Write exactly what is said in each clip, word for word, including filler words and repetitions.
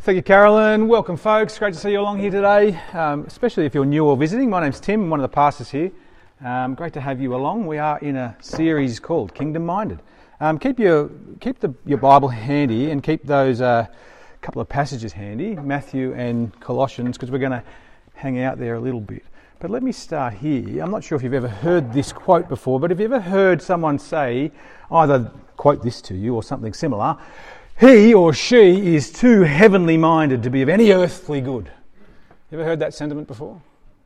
Thank you, Carolyn. Welcome, folks. Great to see you along here today, um, especially if you're new or visiting. My name's Tim, I'm one of the pastors here. Um, great to have you along. We are in a series called Kingdom Minded. Um, keep your keep the, your Bible handy and keep those uh, couple of passages handy, Matthew and Colossians, because we're going to hang out there a little bit. But let me start here. I'm not sure if you've ever heard this quote before, but have you ever heard someone say, either quote this to you or something similar, "He or she is too heavenly minded to be of any earthly good"? You ever heard that sentiment before?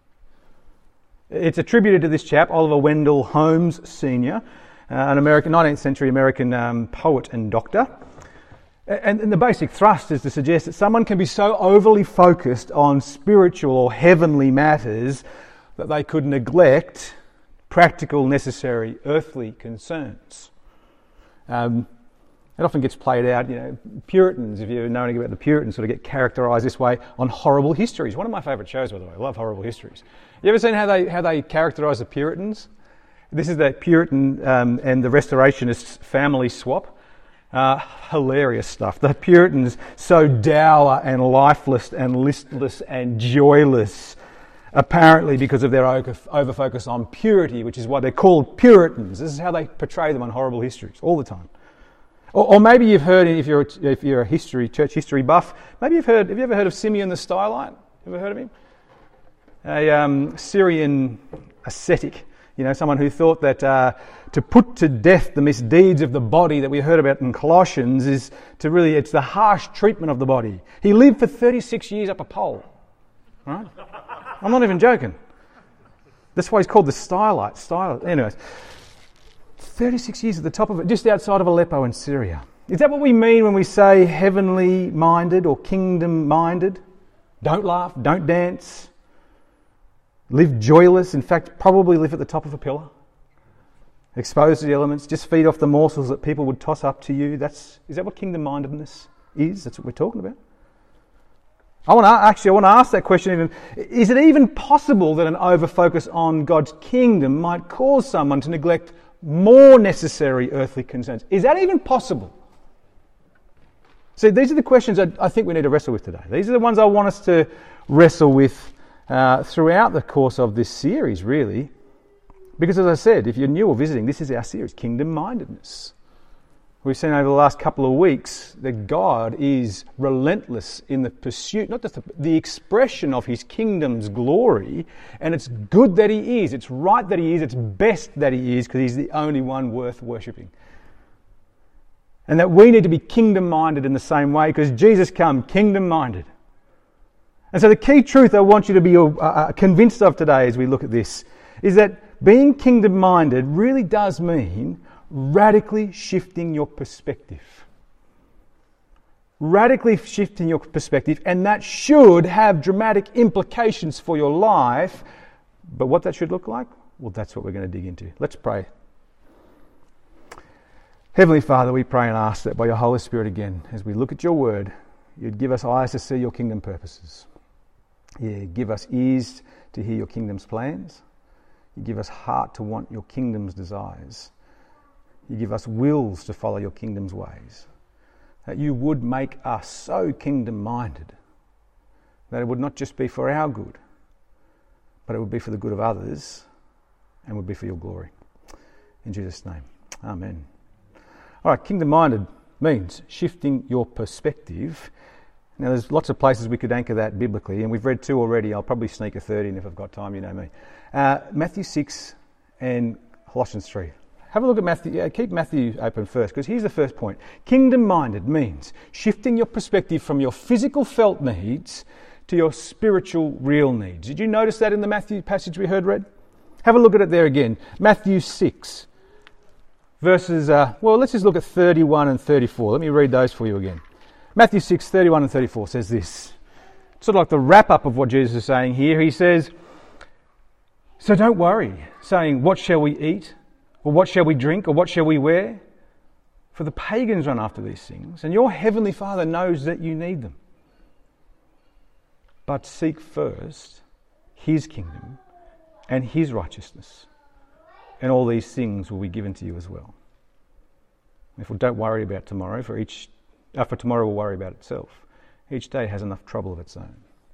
It's attributed to this chap, Oliver Wendell Holmes Senior, uh, an American nineteenth century American um, poet and doctor. And, and the basic thrust is to suggest that someone can be so overly focused on spiritual or heavenly matters that they could neglect practical, necessary, earthly concerns. Um, It often gets played out, you know, Puritans, if you know anything about the Puritans, sort of get characterised this way on Horrible Histories. One of my favourite shows, by the way. I love Horrible Histories. You ever seen how they how they characterise the Puritans? This is the Puritan um, and the Restorationist family swap. Uh, hilarious stuff. The Puritans, so dour and lifeless and listless and joyless, apparently because of their over focus on purity, which is why they're called Puritans. This is how they portray them on Horrible Histories all the time. Or, or maybe you've heard, if you're a, if you're a history church history buff, maybe you've heard. Have you ever heard of Simeon the Stylite? Ever heard of him? A um, Syrian ascetic, you know, someone who thought that uh, to put to death the misdeeds of the body that we heard about in Colossians is to really, it's the harsh treatment of the body. He lived for thirty-six years up a pole. Right? I'm not even joking. That's why he's called the Stylite. Stylite. Anyways. thirty-six years at the top of it, just outside of Aleppo in Syria. Is that what we mean when we say heavenly minded or kingdom minded? Don't laugh, don't dance, live joyless, in fact probably live at the top of a pillar, exposed to the elements, just feed off the morsels that people would toss up to you. That's is that what kingdom mindedness is? That's what we're talking about. I want to actually I want to ask that question even, is it even possible that an overfocus on God's kingdom might cause someone to neglect more necessary earthly concerns? Is that even possible? See, these are the questions that I think we need to wrestle with today. These are the ones I want us to wrestle with uh, throughout the course of this series, really. Because as I said, if you're new or visiting, this is our series, Kingdom Mindedness. We've seen over the last couple of weeks that God is relentless in the pursuit, not just the, the expression of his kingdom's glory, and it's good that he is, it's right that he is, it's best that he is, because he's the only one worth worshipping. And that we need to be kingdom-minded in the same way, because Jesus came kingdom-minded. And so the key truth I want you to be uh, convinced of today as we look at this is that being kingdom-minded really does mean radically shifting your perspective. Radically shifting your perspective, and that should have dramatic implications for your life. But what that should look like? Well, that's what we're going to dig into. Let's pray. Heavenly Father, we pray and ask that by your Holy Spirit again, as we look at your word, you'd give us eyes to see your kingdom purposes. Yeah, give us ears to hear your kingdom's plans. You give us heart to want your kingdom's desires. You give us wills to follow your kingdom's ways. That you would make us so kingdom-minded that it would not just be for our good, but it would be for the good of others and would be for your glory. In Jesus' name, amen. All right, kingdom-minded means shifting your perspective. Now, there's lots of places we could anchor that biblically, and we've read two already. I'll probably sneak a third in if I've got time, you know me. Uh, Matthew six and Colossians three. Have a look at Matthew. Uh, keep Matthew open first, because here's the first point. Kingdom-minded means shifting your perspective from your physical felt needs to your spiritual real needs. Did you notice that in the Matthew passage we heard read? Have a look at it there again. Matthew six, verses, uh, well, let's just look at thirty-one and thirty-four. Let me read those for you again. Matthew six, thirty-one and thirty-four says this. Sort of like the wrap-up of what Jesus is saying here. He says, "So don't worry, saying, 'What shall we eat?' Or what shall we drink? Or what shall we wear? For the pagans run after these things, and your heavenly Father knows that you need them. But seek first his kingdom and his righteousness, and all these things will be given to you as well." Therefore, don't worry about tomorrow, for each uh, for tomorrow will worry about itself. Each day has enough trouble of its own.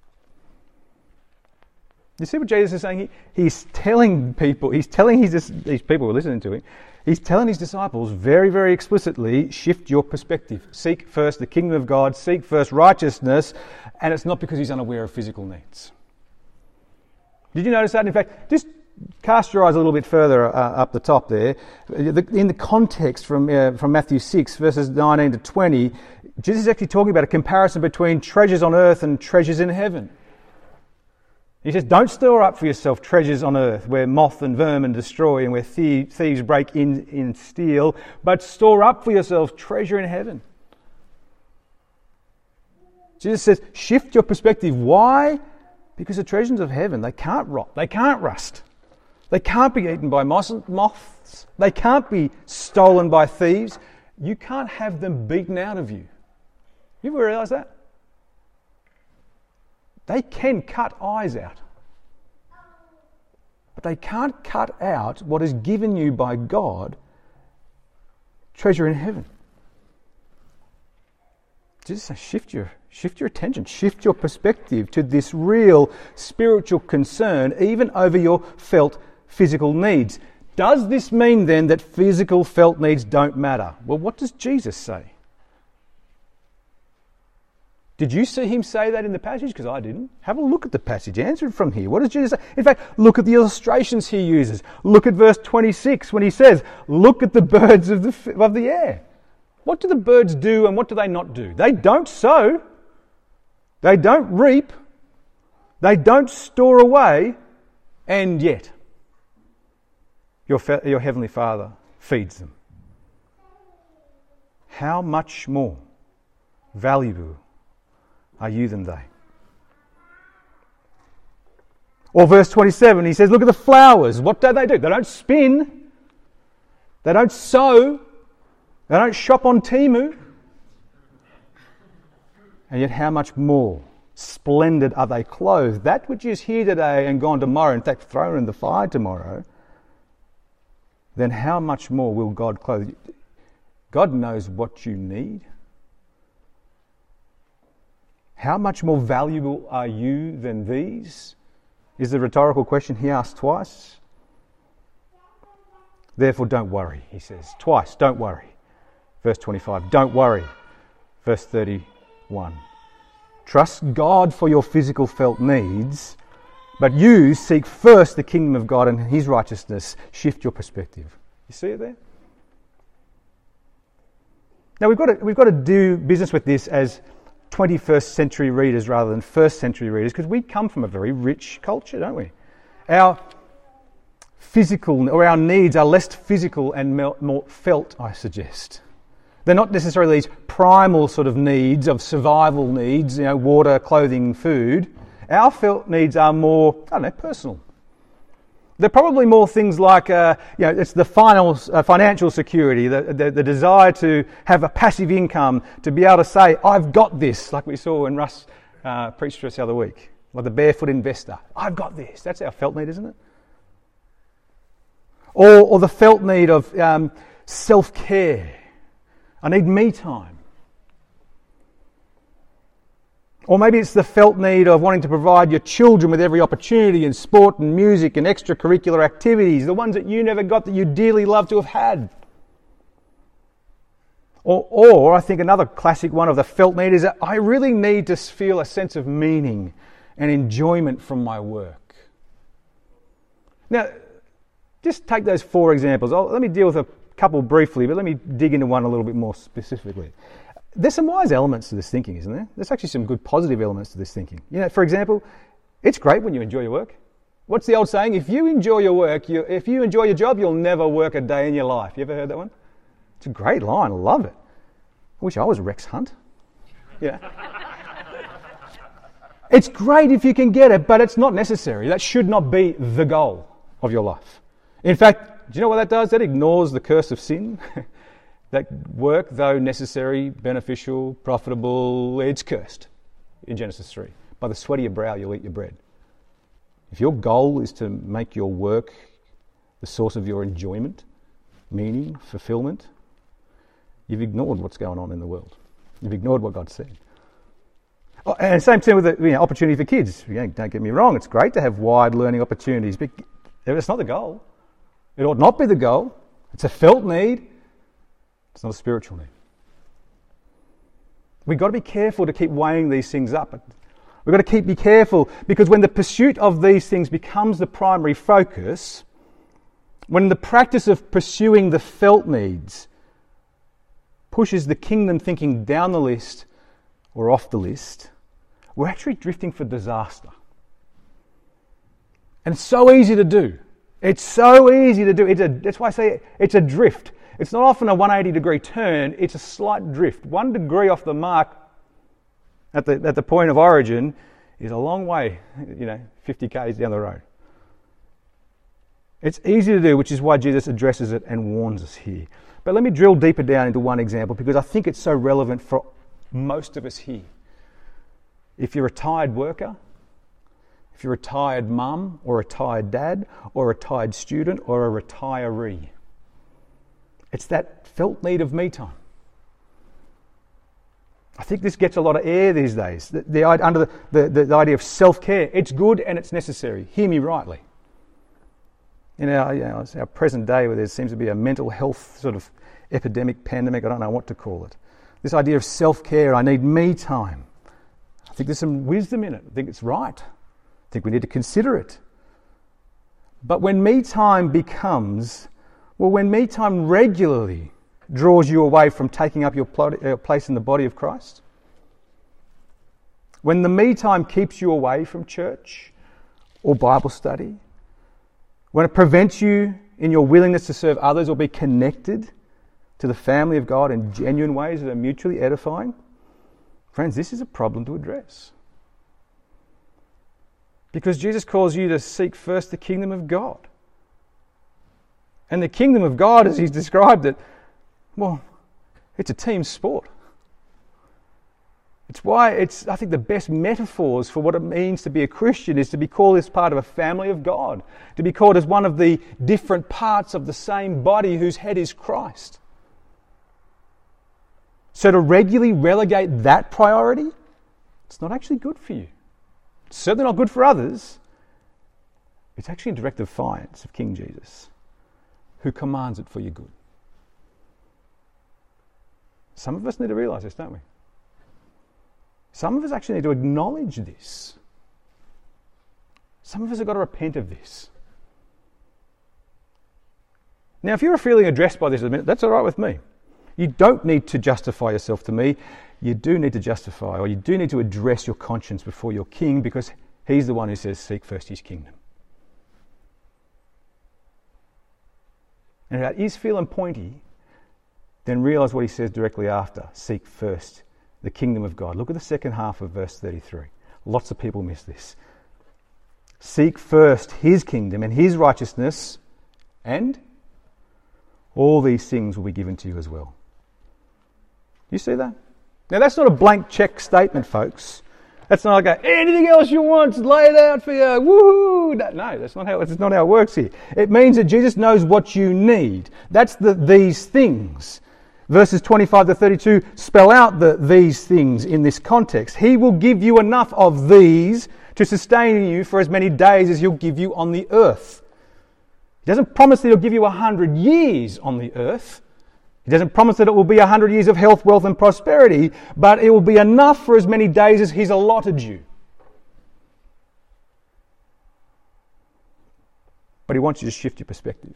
You see what Jesus is saying? He, he's telling people, he's telling his, these people who are listening to him, he's telling his disciples very, very explicitly, shift your perspective. Seek first the kingdom of God, seek first righteousness, and it's not because he's unaware of physical needs. Did you notice that? In fact, just cast your eyes a little bit further uh, up the top there. In the context from, uh, from Matthew six, verses nineteen to twenty, Jesus is actually talking about a comparison between treasures on earth and treasures in heaven. He says, don't store up for yourself treasures on earth where moth and vermin destroy and where thieves break in and steal, but store up for yourselves treasure in heaven. Jesus says, shift your perspective. Why? Because the treasures of heaven, they can't rot, they can't rust. They can't be eaten by moths. They can't be stolen by thieves. You can't have them beaten out of you. You ever realise that? They can cut eyes out. But they can't cut out what is given you by God, treasure in heaven. Jesus says, shift your, shift your attention, shift your perspective to this real spiritual concern, even over your felt physical needs. Does this mean then that physical felt needs don't matter? Well, what does Jesus say? Did you see him say that in the passage? Because I didn't. Have a look at the passage. Answer it from here. What does Jesus say? In fact, look at the illustrations he uses. Look at verse twenty-six when he says, look at the birds of the, of the air. What do the birds do and what do they not do? They don't sow. They don't reap. They don't store away. And yet, your, your heavenly Father feeds them. How much more valuable are you than they? Or verse twenty-seven, he says, look at the flowers. What do they do? They don't spin. They don't sow. They don't shop on Temu. And yet how much more splendid are they clothed? That which is here today and gone tomorrow, in fact thrown in the fire tomorrow, then how much more will God clothe you? God knows what you need. How much more valuable are you than these? Is the rhetorical question he asked twice. Therefore don't worry, he says. Twice, don't worry. Verse twenty-five, don't worry. Verse thirty-one, trust God for your physical felt needs, but you seek first the kingdom of God and his righteousness. Shift your perspective. You see it there? Now we've got to, we've got to do business with this as twenty-first century readers rather than first century readers, because we come from a very rich culture, don't we? Our physical, or our needs are less physical and more felt, I suggest. They're not necessarily these primal sort of needs of survival needs, you know, water, clothing, food. Our felt needs are more, I don't know, personal. They're probably more things like, uh, you know, it's the final uh, financial security, the, the, the desire to have a passive income, to be able to say, I've got this, like we saw when Russ uh, preached to us the other week, like the barefoot investor. I've got this. That's our felt need, isn't it? Or, or the felt need of um, self-care. I need me time. Or maybe it's the felt need of wanting to provide your children with every opportunity in sport and music and extracurricular activities, the ones that you never got that you dearly love to have had. Or, or I think another classic one of the felt need is that I really need to feel a sense of meaning and enjoyment from my work. Now, just take those four examples. I'll, let me deal with a couple briefly, but let me dig into one a little bit more specifically. There's some wise elements to this thinking, isn't there? There's actually some good positive elements to this thinking. You know, for example, it's great when you enjoy your work. What's the old saying? If you enjoy your work, you, if you enjoy your job, you'll never work a day in your life. You ever heard that one? It's a great line. I love it. I wish I was Rex Hunt. Yeah. It's great if you can get it, but it's not necessary. That should not be the goal of your life. In fact, do you know what that does? That ignores the curse of sin. That work, though necessary, beneficial, profitable, it's cursed in Genesis three. By the sweat of your brow, you'll eat your bread. If your goal is to make your work the source of your enjoyment, meaning, fulfillment, you've ignored what's going on in the world. You've ignored what God said. Oh, and same thing with the you know, opportunity for kids. You know, don't get me wrong, it's great to have wide learning opportunities, but it's not the goal. It ought not be the goal. It's a felt need. It's not a spiritual need. We've got to be careful to keep weighing these things up. We've got to keep be careful because when the pursuit of these things becomes the primary focus, when the practice of pursuing the felt needs pushes the kingdom thinking down the list or off the list, we're actually drifting for disaster. And it's so easy to do. It's so easy to do. It's a, that's why I say it's a drift. It's not often a one hundred eighty degree turn, it's a slight drift. One degree off the mark at the, at the point of origin is a long way, you know, fifty kays down the road. It's easy to do, which is why Jesus addresses it and warns us here. But let me drill deeper down into one example because I think it's so relevant for most of us here. If you're a tired worker, if you're a tired mum or a tired dad or a tired student or a retiree, it's that felt need of me time. I think this gets a lot of air these days. The, the, under the, the, the idea of self-care, it's good and it's necessary. Hear me rightly. In our, you know, our present day where there seems to be a mental health sort of epidemic, pandemic, I don't know what to call it. This idea of self-care, I need me time. I think there's some wisdom in it. I think it's right. I think we need to consider it. But when me time becomes, well, when me time regularly draws you away from taking up your place in the body of Christ, when the me time keeps you away from church or Bible study, when it prevents you in your willingness to serve others or be connected to the family of God in genuine ways that are mutually edifying, friends, this is a problem to address. Because Jesus calls you to seek first the kingdom of God. And the kingdom of God, as he's described it, well, it's a team sport. It's why it's, I think, the best metaphors for what it means to be a Christian is to be called as part of a family of God, to be called as one of the different parts of the same body whose head is Christ. So to regularly relegate that priority, it's not actually good for you. It's certainly not good for others. It's actually in direct defiance of King Jesus, who commands it for your good. Some of us need to realise this, don't we? Some of us actually need to acknowledge this. Some of us have got to repent of this. Now, if you're feeling addressed by this at the minute, that's all right with me. You don't need to justify yourself to me. You do need to justify, or you do need to address your conscience before your king, because he's the one who says, seek first his kingdom. And if that is feeling pointy, then realise what he says directly after. Seek first the kingdom of God. Look at the second half of verse thirty-three. Lots of people miss this. Seek first his kingdom and his righteousness, and all these things will be given to you as well. You see that? Now that's not a blank check statement, folks. That's not like a, anything else you want, lay it out for you, woohoo! No, no, that's not how that's not how it works here. It means that Jesus knows what you need. That's the these things. Verses twenty-five to thirty-two spell out the these things in this context. He will give you enough of these to sustain you for as many days as he'll give you on the earth. He doesn't promise that he'll give you a hundred years on the earth. He doesn't promise that it will be a hundred years of health, wealth and prosperity, but it will be enough for as many days as he's allotted you. But he wants you to shift your perspective.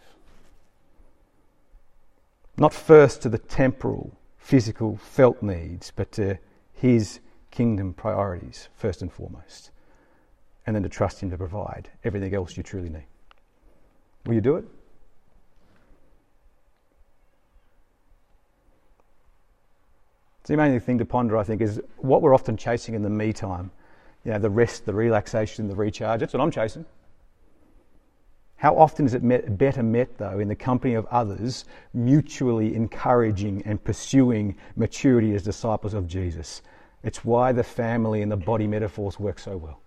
Not first to the temporal, physical, felt needs, but to his kingdom priorities first and foremost. And then to trust him to provide everything else you truly need. Will you do it? The main thing to ponder, I think, is what we're often chasing in the me time. You know, the rest, the relaxation, the recharge. That's what I'm chasing. How often is it met, better met, though, in the company of others, mutually encouraging and pursuing maturity as disciples of Jesus? It's why the family and the body metaphors work so well.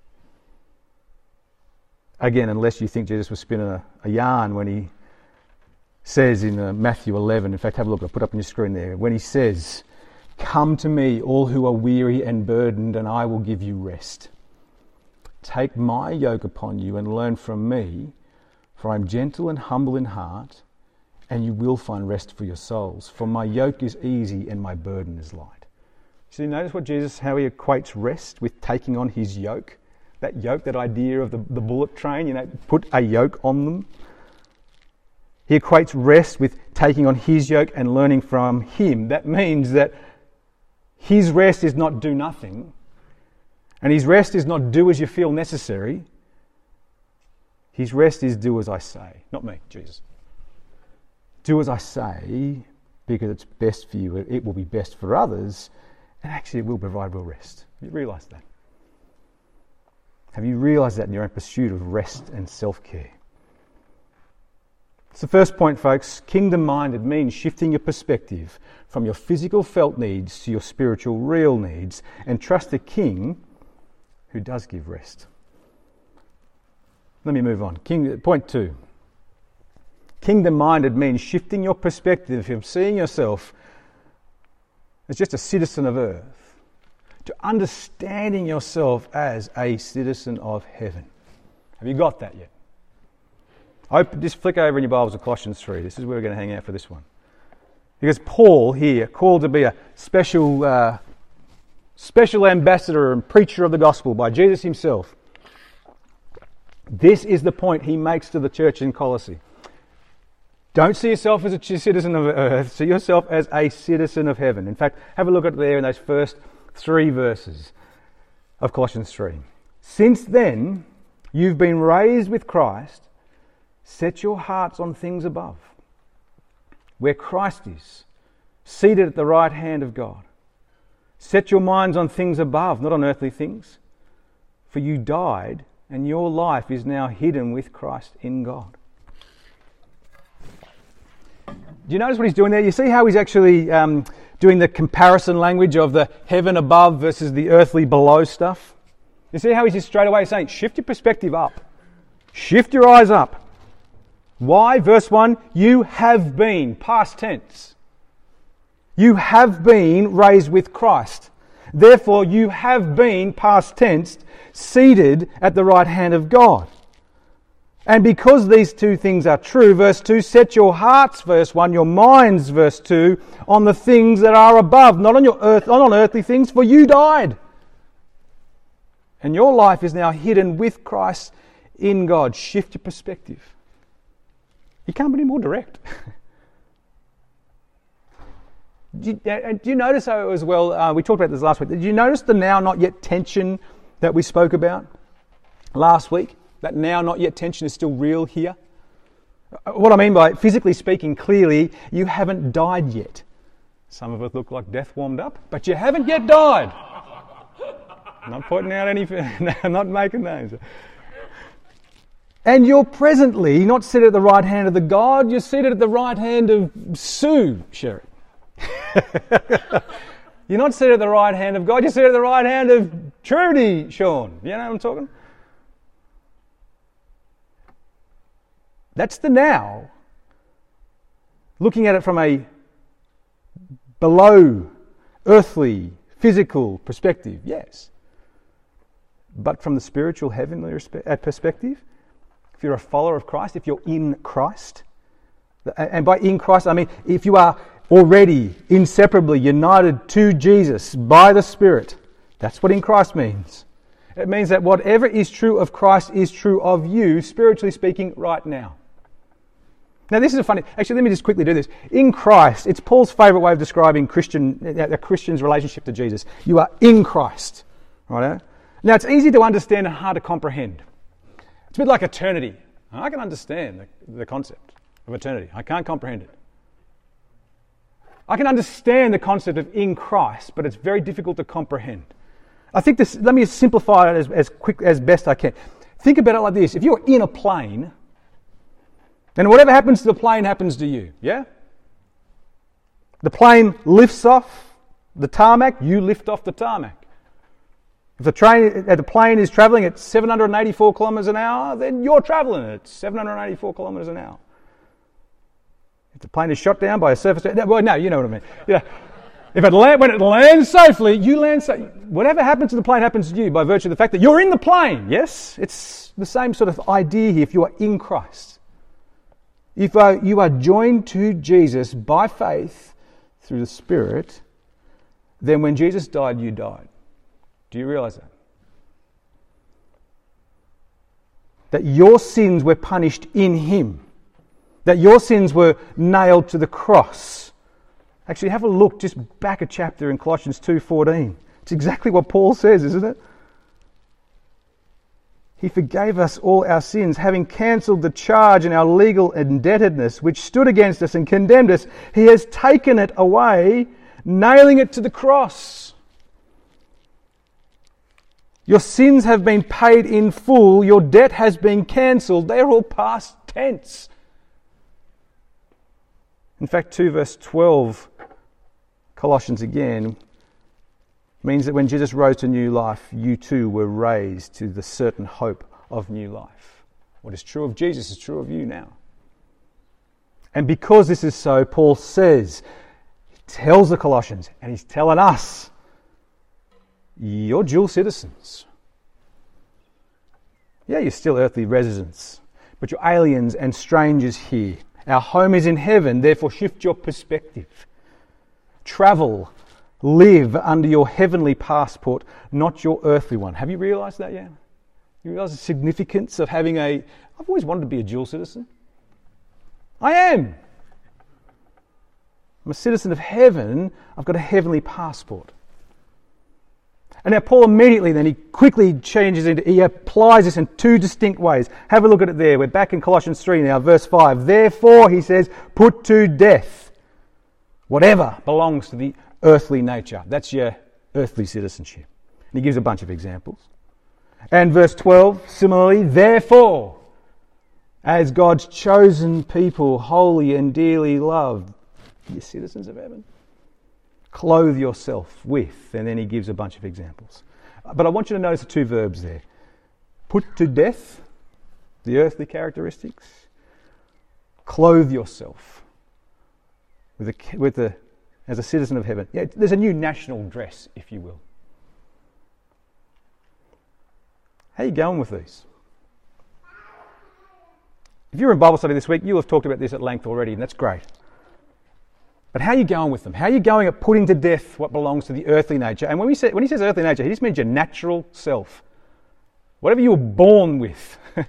Again, unless you think Jesus was spinning a, a yarn when he says in uh, Matthew eleven, in fact, have a look, I'll put up on your screen there, when he says, Come to me, all who are weary and burdened, and I will give you rest. Take my yoke upon you and learn from me, for I am gentle and humble in heart, and you will find rest for your souls. For my yoke is easy and my burden is light. So you notice what Jesus, how he equates rest with taking on his yoke? That yoke, that idea of the, the bullet train, you know, put a yoke on them. He equates rest with taking on his yoke and learning from him. That means that his rest is not do nothing, and his rest is not do as you feel necessary. His rest is do as I say. Not me, Jesus. Do as I say, because it's best for you, it will be best for others, and actually it will provide real rest. Have you realised that? Have you realised that in your own pursuit of rest and self-care? It's the first point, folks. Kingdom-minded means shifting your perspective from your physical felt needs to your spiritual real needs, and trust the King who does give rest. Let me move on. King, point two. Kingdom-minded means shifting your perspective from seeing yourself as just a citizen of earth to understanding yourself as a citizen of heaven. Have you got that yet? Open, just flick over in your Bibles to Colossians three. This is where we're going to hang out for this one. Because Paul here, called to be a special, uh, special ambassador and preacher of the gospel by Jesus himself, this is the point he makes to the church in Colossae. Don't see yourself as a citizen of earth. See yourself as a citizen of heaven. In fact, have a look at there in those first three verses of Colossians three. Since then, you've been raised with Christ. Set your hearts on things above, where Christ is, seated at the right hand of God. Set your minds on things above, not on earthly things. For you died, and your life is now hidden with Christ in God. Do you notice what he's doing there? You see how he's actually um, doing the comparison language of the heaven above versus the earthly below stuff? You see how he's just straight away saying, shift your perspective up. Shift your eyes up. Why? Verse one, you have been, past tense. You have been raised with Christ. Therefore, you have been, past tense, seated at the right hand of God. And because these two things are true, verse two, set your hearts, verse one, your minds, verse two, on the things that are above, not on your earth, not on earthly things, for you died. And your life is now hidden with Christ in God. Shift your perspective. You can't be any more direct. do, you, uh, do you notice how as well, uh, we talked about this last week, did you notice the now not yet tension that we spoke about last week? That now not yet tension is still real here? What I mean by physically speaking, clearly, you haven't died yet. Some of us look like death warmed up, but you haven't yet died. I'm not pointing out any, I'm not making names. And you're presently not seated at the right hand of the God, you're seated at the right hand of Sue Sherry. You're not seated at the right hand of God, you're seated at the right hand of Trudy Sean. You know what I'm talking? That's the now. Looking at it from a below earthly, physical perspective, yes. But from the spiritual, heavenly perspective, if you're a follower of Christ, if you're in Christ, and by in Christ I mean if you are already inseparably united to Jesus by the Spirit, that's what in Christ means. It means that whatever is true of Christ is true of you, spiritually speaking, right now. Now this is a funny, actually let me just quickly do this. In Christ, it's Paul's favourite way of describing Christian, a Christian's relationship to Jesus. You are in Christ. Right? Now it's easy to understand and hard to comprehend. It's a bit like eternity. I can understand the, the concept of eternity. I can't comprehend it. I can understand the concept of in Christ, but it's very difficult to comprehend. I think this, let me simplify it as, as quick as best I can. Think about it like this. If you're in a plane, then whatever happens to the plane happens to you, yeah? The plane lifts off the tarmac, you lift off the tarmac. If the train, the plane is travelling at seven hundred eighty-four kilometres an hour, then you're travelling at seven hundred eighty-four kilometres an hour. If the plane is shot down by a surface, well, no, you know what I mean. Yeah. If it land, when it lands safely, you land safely. Whatever happens to the plane happens to you by virtue of the fact that you're in the plane. Yes? It's the same sort of idea here if you are in Christ. If uh, you are joined to Jesus by faith through the Spirit, then when Jesus died, you died. Do you realise that? That your sins were punished in Him. That your sins were nailed to the cross. Actually, have a look just back a chapter in Colossians two fourteen. It's exactly what Paul says, isn't it? He forgave us all our sins, having cancelled the charge in our legal indebtedness, which stood against us and condemned us. He has taken it away, nailing it to the cross. Your sins have been paid in full. Your debt has been cancelled. They're all past tense. In fact, two verse twelve, Colossians again, means that when Jesus rose to new life, you too were raised to the certain hope of new life. What is true of Jesus is true of you now. And because this is so, Paul says, he tells the Colossians, and he's telling us, you're dual citizens. Yeah, you're still earthly residents, but you're aliens and strangers here. Our home is in heaven, therefore shift your perspective. Travel, live under your heavenly passport, not your earthly one. Have you realised that yet? You realise the significance of having a... I've always wanted to be a dual citizen. I am. I'm a citizen of heaven. I've got a heavenly passport. And now Paul immediately then, he quickly changes into, he applies this in two distinct ways. Have a look at it there. We're back in Colossians three now, verse five. Therefore, he says, put to death whatever belongs to the earthly nature. That's your earthly citizenship. And he gives a bunch of examples. And verse twelve, similarly, therefore, as God's chosen people, holy and dearly loved, you're citizens of heaven. Clothe yourself with, and then he gives a bunch of examples. But I want you to notice the two verbs there. Put to death the earthly characteristics. Clothe yourself with a, with a, as a citizen of heaven. Yeah, there's a new national dress, if you will. How are you going with these? If you're in Bible study this week, you'll have talked about this at length already, and that's great. But how are you going with them? How are you going at putting to death what belongs to the earthly nature? And when we say, when he says earthly nature, he just means your natural self. Whatever you were born with. How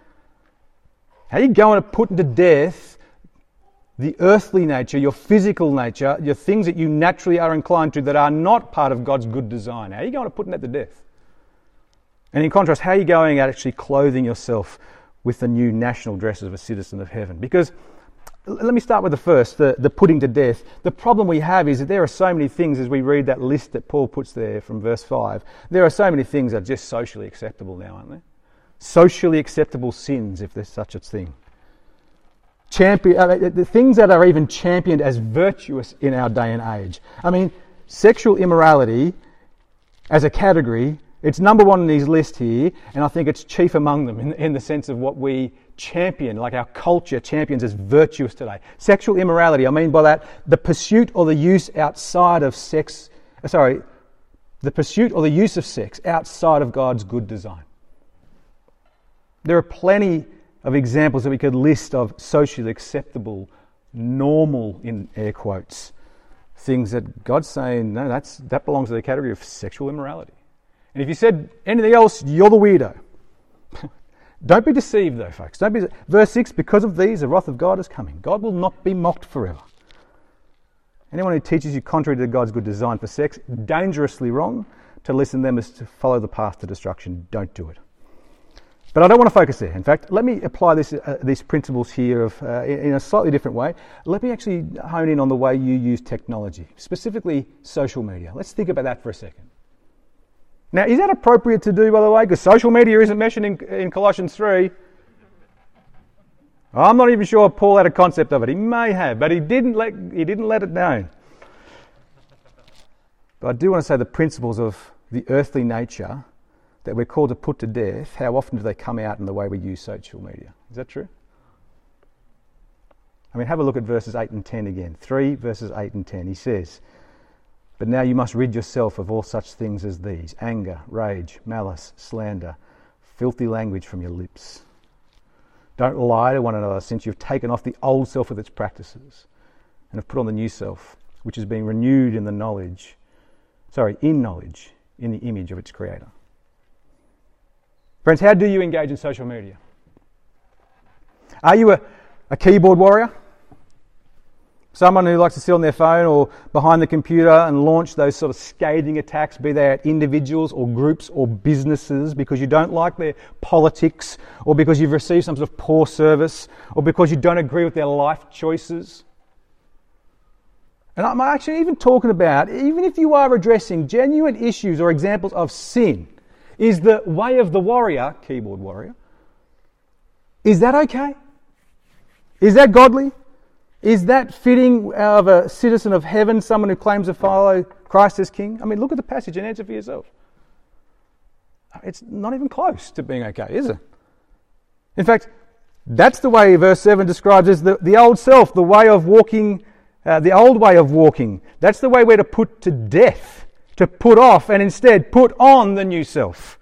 are you going at putting to death the earthly nature, your physical nature, your things that you naturally are inclined to that are not part of God's good design? How are you going at putting that to death? And in contrast, how are you going at actually clothing yourself with the new national dress of a citizen of heaven? Because let me start with the first, the, the putting to death. The problem we have is that there are so many things, as we read that list that Paul puts there from verse five, there are so many things that are just socially acceptable now, aren't there? Socially acceptable sins, if there's such a thing. Champion, uh, the things that are even championed as virtuous in our day and age. I mean, sexual immorality as a category, it's number one on his list here, and I think it's chief among them in, in the sense of what we champion, like our culture champions as virtuous today. Sexual immorality, I mean by that, the pursuit or the use outside of sex, sorry, the pursuit or the use of sex outside of God's good design. There are plenty of examples that we could list of socially acceptable, normal, in air quotes, things that God's saying, no, that's that belongs to the category of sexual immorality. And if you said anything else, you're the weirdo. Don't be deceived though, folks. Don't be. Verse six, because of these, the wrath of God is coming. God will not be mocked forever. Anyone who teaches you contrary to God's good design for sex, dangerously wrong. To listen to them is to follow the path to destruction. Don't do it. But I don't want to focus there. In fact, let me apply this, uh, these principles here of, uh, in, in a slightly different way. Let me actually hone in on the way you use technology, specifically social media. Let's think about that for a second. Now, is that appropriate to do, by the way? Because social media isn't mentioned in, in Colossians three. I'm not even sure Paul had a concept of it. He may have, but he didn't let he didn't let it known. But I do want to say the principles of the earthly nature that we're called to put to death, how often do they come out in the way we use social media? Is that true? I mean, have a look at verses eight and ten again. three verses eight and ten. He says, But now you must rid yourself of all such things as these: anger, rage, malice, slander, filthy language from your lips. Don't lie to one another, since you've taken off the old self with its practices and have put on the new self, which is being renewed in the knowledge, sorry, in knowledge, in the image of its creator. Friends, how do you engage in social media? Are you a, a keyboard warrior? Someone who likes to sit on their phone or behind the computer and launch those sort of scathing attacks, be they at individuals or groups or businesses, because you don't like their politics, or because you've received some sort of poor service, or because you don't agree with their life choices? And I'm actually even talking about, even if you are addressing genuine issues or examples of sin, is the way of the warrior, keyboard warrior, is that okay? Is that godly? Is that fitting of a citizen of heaven, someone who claims to follow Christ as King? I mean, look at the passage and answer for yourself. It's not even close to being okay, is it? In fact, that's the way verse seven describes as the, the old self, the way of walking, uh, the old way of walking. That's the way we're to put to death, to put off, and instead put on the new self,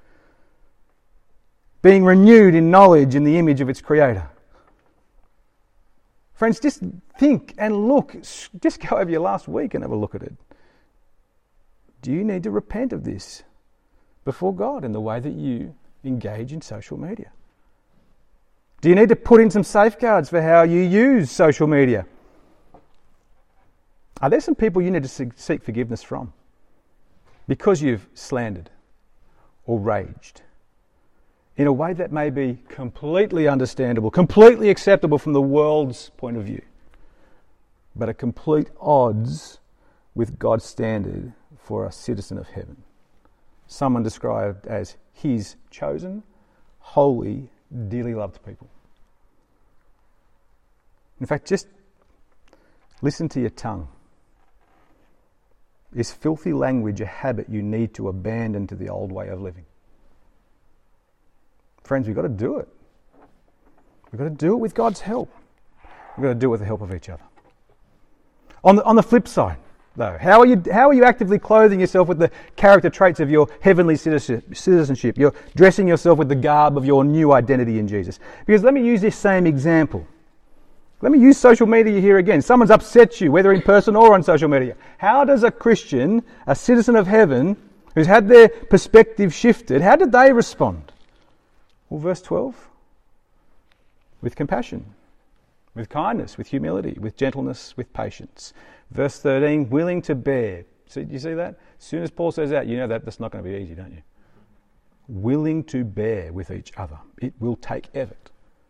being renewed in knowledge in the image of its creator. Friends, just think and look. Just go over your last week and have a look at it. Do you need to repent of this before God in the way that you engage in social media? Do you need to put in some safeguards for how you use social media? Are there some people you need to seek forgiveness from because you've slandered or raged in a way that may be completely understandable, completely acceptable from the world's point of view, but at complete odds with God's standard for a citizen of heaven? Someone described as his chosen, holy, dearly loved people. In fact, just listen to your tongue. Is filthy language a habit you need to abandon to the old way of living? Friends, we've got to do it. We've got to do it with God's help. We've got to do it with the help of each other. On the, on the flip side, though, how are you how are you actively clothing yourself with the character traits of your heavenly citizenship? You're dressing yourself with the garb of your new identity in Jesus. Because let me use this same example. Let me use social media here again. Someone's upset you, whether in person or on social media. How does a Christian, a citizen of heaven, who's had their perspective shifted, how did they respond? Well, verse twelve, with compassion, with kindness, with humility, with gentleness, with patience. Verse thirteen, willing to bear. See, do you see that? As soon as Paul says that, you know that that's not going to be easy, don't you? Willing to bear with each other. It will take effort.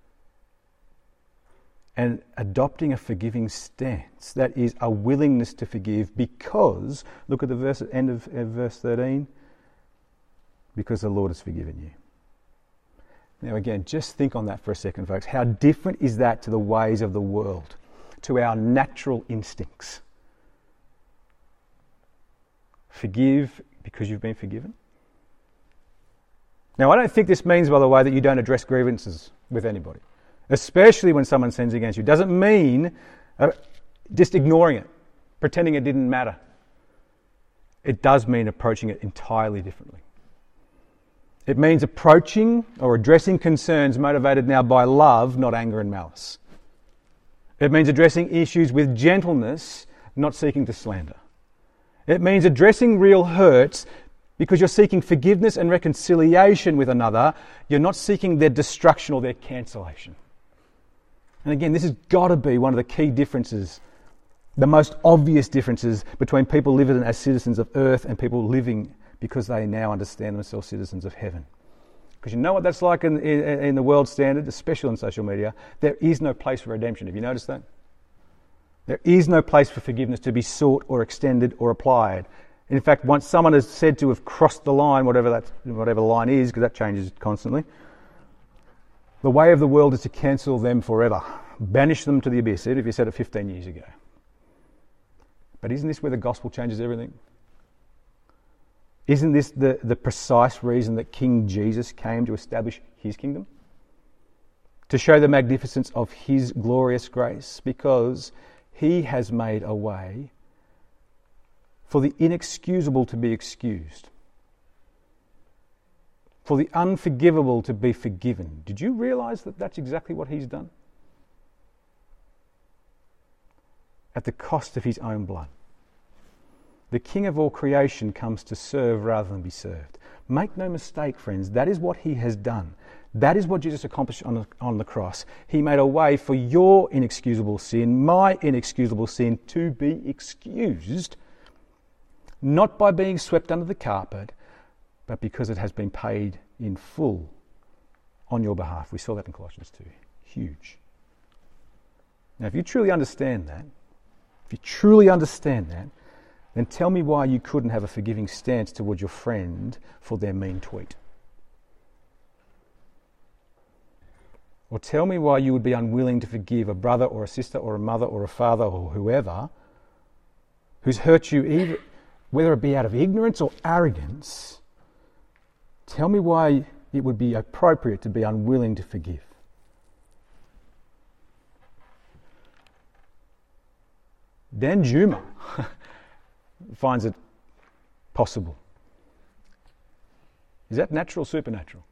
And adopting a forgiving stance. That is a willingness to forgive because, look at the verse at the end of, of verse thirteen, because the Lord has forgiven you. Now again, just think on that for a second, folks. How different is that to the ways of the world, to our natural instincts? Forgive because you've been forgiven. Now, I don't think this means, by the way, that you don't address grievances with anybody, especially when someone sins against you. It doesn't mean uh, just ignoring it, pretending it didn't matter. It does mean approaching it entirely differently. It means approaching or addressing concerns motivated now by love, not anger and malice. It means addressing issues with gentleness, not seeking to slander. It means addressing real hurts because you're seeking forgiveness and reconciliation with another. You're not seeking their destruction or their cancellation. And again, this has got to be one of the key differences, the most obvious differences between people living as citizens of earth and people living because they now understand themselves citizens of heaven. Because you know what that's like in, in, in the world standard, especially on social media. There is no place for redemption. Have you noticed that? There is no place for forgiveness to be sought or extended or applied. In fact, once someone is said to have crossed the line, whatever that whatever the line is, because that changes constantly, the way of the world is to cancel them forever. Banish them to the abyss, even if you said it fifteen years ago. But isn't this where the gospel changes everything? Isn't this the, the precise reason that King Jesus came to establish his kingdom? To show the magnificence of his glorious grace, because he has made a way for the inexcusable to be excused, for the unforgivable to be forgiven. Did you realise that that's exactly what he's done? At the cost of his own blood. The King of all creation comes to serve rather than be served. Make no mistake, friends, that is what he has done. That is what Jesus accomplished on the, on the cross. He made a way for your inexcusable sin, my inexcusable sin, to be excused, not by being swept under the carpet, but because it has been paid in full on your behalf. We saw that in Colossians two. Huge. Now, if you truly understand that, if you truly understand that, then tell me why you couldn't have a forgiving stance towards your friend for their mean tweet. Or tell me why you would be unwilling to forgive a brother or a sister or a mother or a father or whoever who's hurt you, either, whether it be out of ignorance or arrogance. Tell me why it would be appropriate to be unwilling to forgive. Dan Juma finds it possible. Is that natural or supernatural?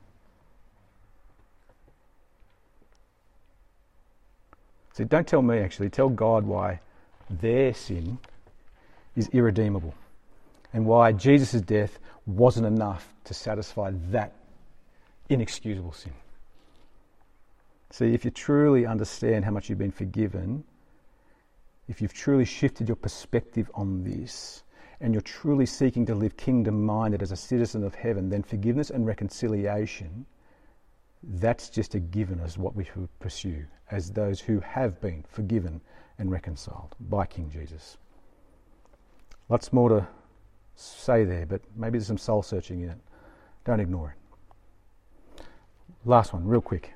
See, don't tell me actually, tell God why their sin is irredeemable and why Jesus' death wasn't enough to satisfy that inexcusable sin. See, if you truly understand how much you've been forgiven, if you've truly shifted your perspective on this, and you're truly seeking to live kingdom-minded as a citizen of heaven, then forgiveness and reconciliation, that's just a given as what we should pursue as those who have been forgiven and reconciled by King Jesus. Lots more to say there, but maybe there's some soul searching in it. Don't ignore it. Last one, real quick.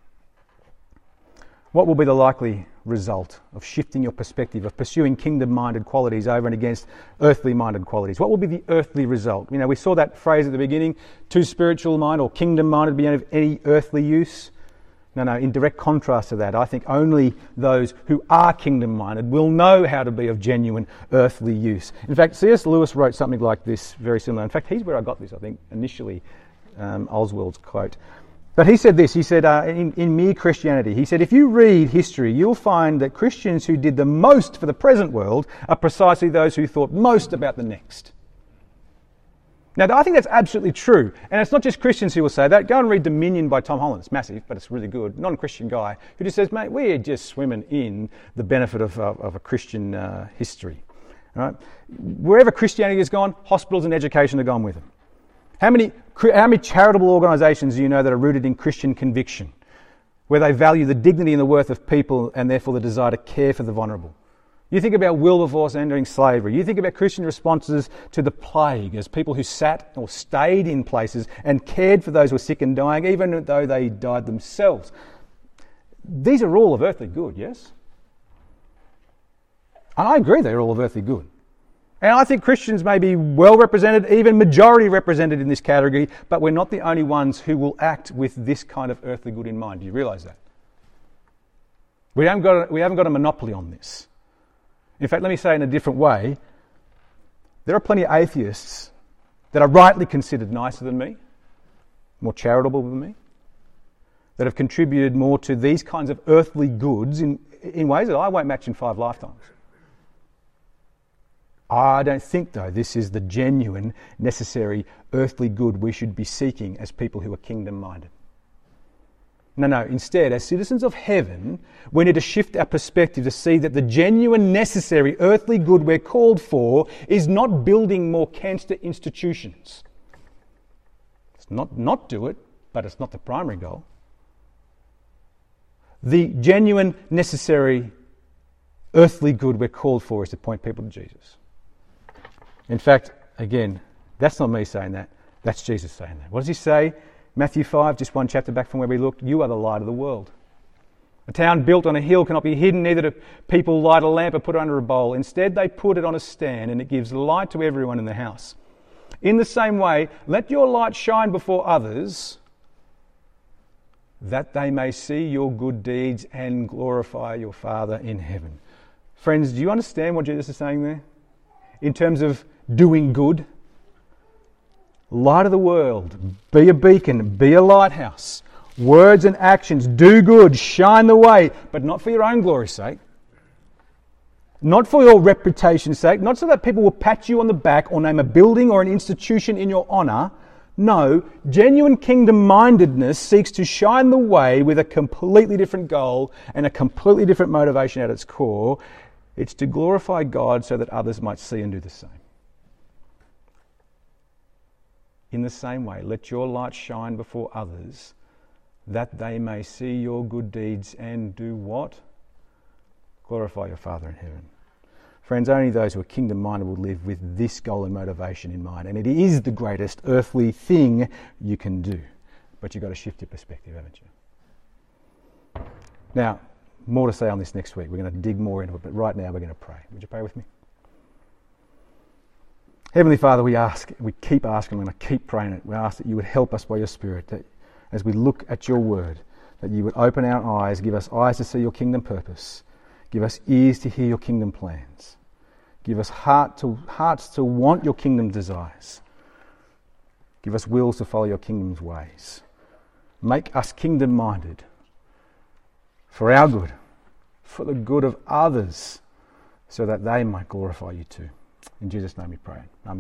What will be the likely result of shifting your perspective, of pursuing kingdom-minded qualities over and against earthly-minded qualities? What will be the earthly result? You know, we saw that phrase at the beginning, too spiritual mind or kingdom-minded be of any earthly use. No, no, in direct contrast to that, I think only those who are kingdom-minded will know how to be of genuine earthly use. In fact, C S Lewis wrote something like this, very similar. In fact, he's where I got this, I think, initially, um, Oswald's quote. But he said this, he said, uh, in, in Mere Christianity, he said, if you read history, you'll find that Christians who did the most for the present world are precisely those who thought most about the next. Now, I think that's absolutely true. And it's not just Christians who will say that. Go and read Dominion by Tom Holland. It's massive, but it's really good. Non-Christian guy who just says, mate, we're just swimming in the benefit of, of, of a Christian uh, history. All right? Wherever Christianity has gone, hospitals and education have gone with them. How many, how many charitable organisations do you know that are rooted in Christian conviction, where they value the dignity and the worth of people and therefore the desire to care for the vulnerable? You think about Wilberforce ending slavery. You think about Christian responses to the plague as people who sat or stayed in places and cared for those who were sick and dying, even though they died themselves. These are all of earthly good, yes? And I agree they're all of earthly good. And I think Christians may be well represented, even majority represented in this category, but we're not the only ones who will act with this kind of earthly good in mind. Do you realise that? We haven't got a, we haven't got a monopoly on this. In fact, let me say in a different way, there are plenty of atheists that are rightly considered nicer than me, more charitable than me, that have contributed more to these kinds of earthly goods in, in ways that I won't match in five lifetimes. I don't think, though, this is the genuine, necessary, earthly good we should be seeking as people who are kingdom-minded. No, no, instead, as citizens of heaven, we need to shift our perspective to see that the genuine, necessary, earthly good we're called for is not building more cancer institutions. It's not not do it, but it's not the primary goal. The genuine, necessary, earthly good we're called for is to point people to Jesus. In fact, again, that's not me saying that. That's Jesus saying that. What does he say? Matthew five, just one chapter back from where we looked, you are the light of the world. A town built on a hill cannot be hidden, neither do people light a lamp or put it under a bowl. Instead, they put it on a stand, and it gives light to everyone in the house. In the same way, let your light shine before others, that they may see your good deeds and glorify your Father in heaven. Friends, do you understand what Jesus is saying there? in terms of doing good. Light of the world, be a beacon, be a lighthouse. Words and actions, do good, shine the way, but not for your own glory's sake. Not for your reputation's sake, not so that people will pat you on the back or name a building or an institution in your honour. No, genuine kingdom-mindedness seeks to shine the way with a completely different goal and a completely different motivation at its core. It's to glorify God so that others might see and do the same. In the same way, let your light shine before others, that they may see your good deeds and do what? Glorify your Father in heaven. Friends, only those who are kingdom-minded will live with this goal and motivation in mind. And it is the greatest earthly thing you can do. But you've got to shift your perspective, haven't you? Now, more to say on this next week. We're going to dig more into it, but right now we're going to pray. Would you pray with me? Heavenly Father, we ask, we keep asking, we're going to keep praying it. We ask that you would help us by your Spirit, that as we look at your word, that you would open our eyes, give us eyes to see your kingdom purpose, give us ears to hear your kingdom plans, give us heart to, hearts to want your kingdom desires, give us wills to follow your kingdom's ways. Make us kingdom-minded for our good, for the good of others, so that they might glorify you too. In Jesus' name we pray. Amen.